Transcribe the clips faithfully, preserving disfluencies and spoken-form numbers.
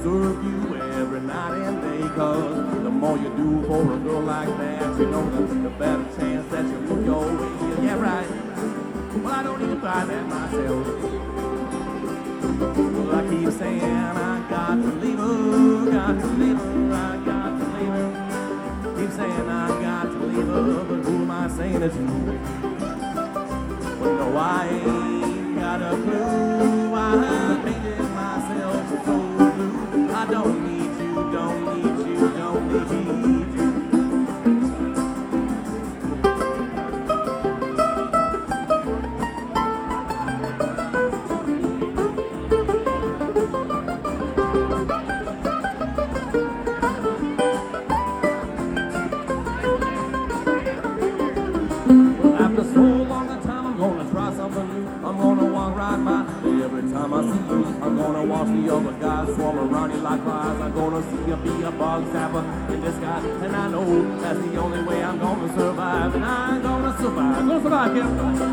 serve you every night and day. Cause the more you do for a girl like that, you know the, the better chance that you look your way. Yeah, right. Well, I don't even buy that myself. Well, I keep saying I got to leave her, got to leave her, I got to leave her. Keep saying I got to leave her, but who am I saying it to? Well, no, I ain't got a clue. I painted myself so blue. I don't need you, don't need you, don't need you. The other guys swarm around you like flies. I'm gonna see you be a bug zapper in the sky, and I know that's the only way I'm gonna survive. And I'm gonna survive, gonna survive, kid.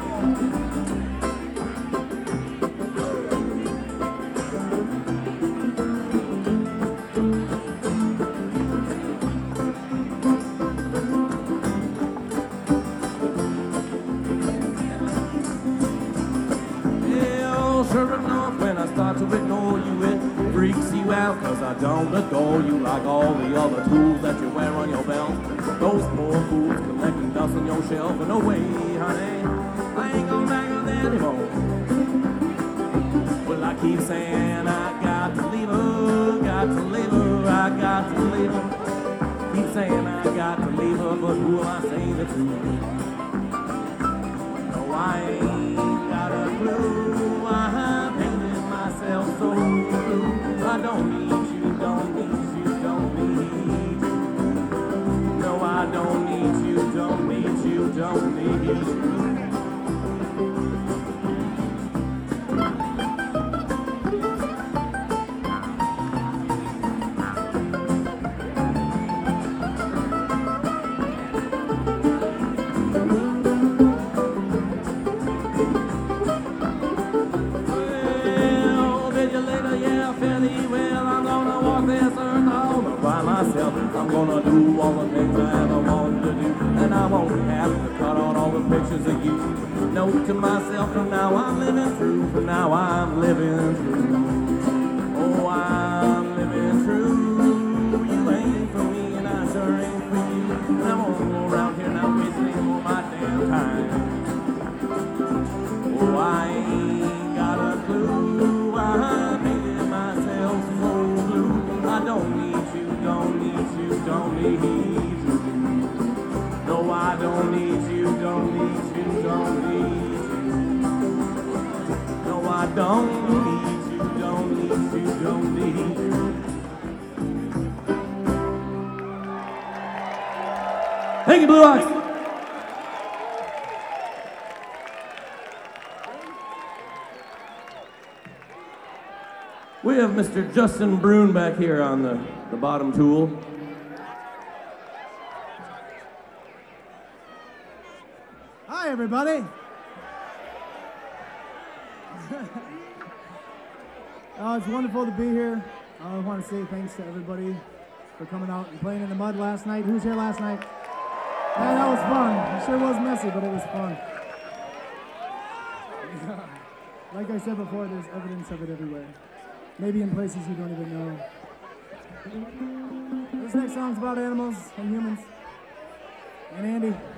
Cause I don't adore you like all the other tools that you wear on your belt. Those poor fools collecting dust on your shelf. And no way, honey, I ain't gonna bang on that anymore. Well, I keep saying I got to leave her, got to leave her, I got to leave her. Keep saying I got to leave her, but who am I saying it to? No, I ain't got a clue. I painted myself so blue. I don't need you, don't need you, don't need you. No, I don't need you, don't need you, don't need you. I'm gonna do all the things I ever wanted to do, and I won't have to cut out all the pictures of you. Note to myself, from now I'm living through, from now I'm living through. Oh, I'm living through. You ain't for me, and I sure ain't for you. And I won't go around here now wasting all my damn time. Oh, I ain't got a clue. I painted myself so blue. I don't need you, don't need you, don't need you. No, I don't need you, don't need you, don't need you. No, I don't need you, don't need you, don't need you. Thank you, Blue Ox. We have Mister Justin Brune back here on the, the bottom tool. Hi, everybody. uh, it's wonderful to be here. I want to say thanks to everybody for coming out and playing in the mud last night. Who was here last night? Yeah, that was fun. It sure was messy, but it was fun. Like I said before, there's evidence of it everywhere. Maybe in places you don't even know. This next song's about animals and humans. And Andy.